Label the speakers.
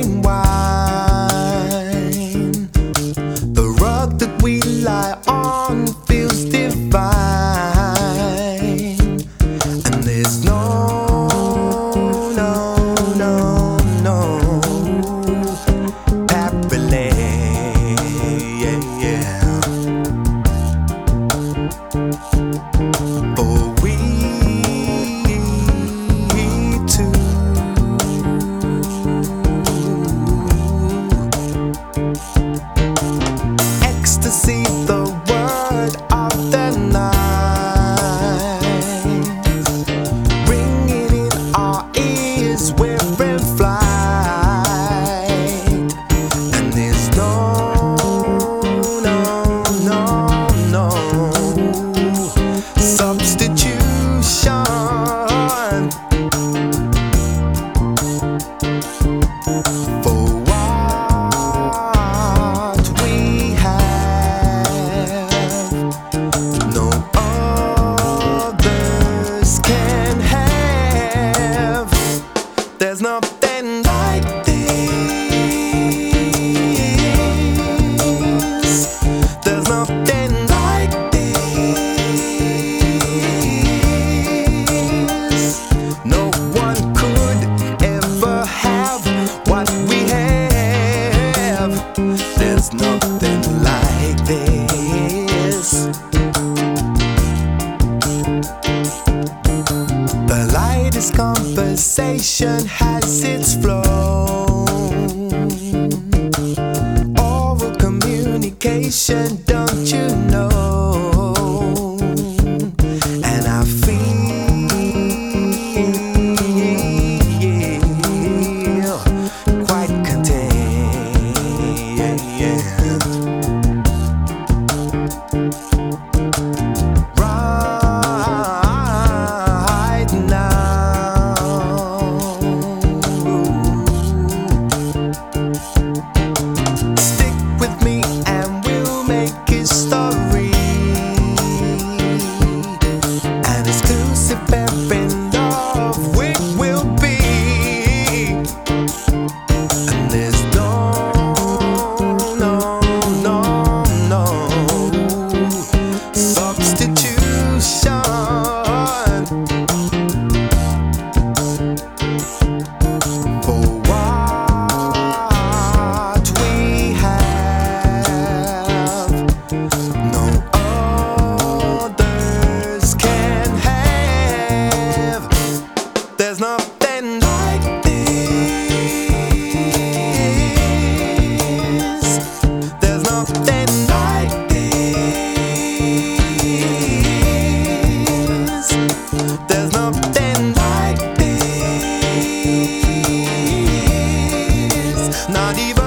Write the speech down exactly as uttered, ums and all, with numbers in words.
Speaker 1: and wine. The rug that we lie on feels divine, and there's no, no, no, no happily, yeah, yeah. For we two, ecstasy, the word of the night, ringing in our ears, we're in flight, and there's no, no, no, no substitution for what we have. No others can have. There's nothing like this. There's nothing like this. No one could ever have what we have. There's nothing like this. The lightest conversation has its flow. Oral communication, don't you know? And I feel quite content right now. Stick with me and we'll make history. An exclusive pair in love we will be. And there's no, no, no, no substitution for what we have. No others can have. There's nothing like this. There's nothing like this. There's nothing like this. Not even